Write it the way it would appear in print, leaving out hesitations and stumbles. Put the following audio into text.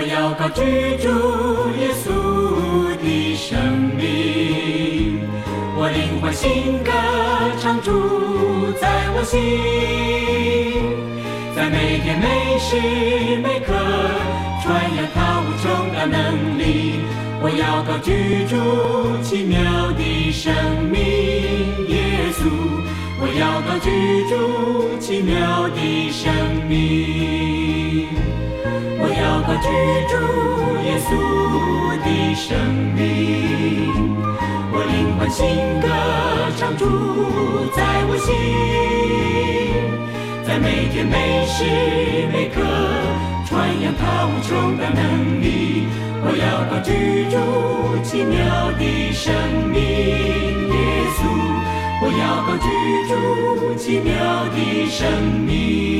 要高举主耶稣的生命，我灵魂新歌唱主在我心，在每天每时每刻传扬他无穷大能力。我要高举主奇妙的生命，耶稣，我要高举主奇妙的生命，我要高举主耶稣的生命，我灵魂新歌唱主在我心，在每天每时每刻传扬他无穷的能力。我要高举主奇妙的生命，耶稣，我要高举主奇妙的生命。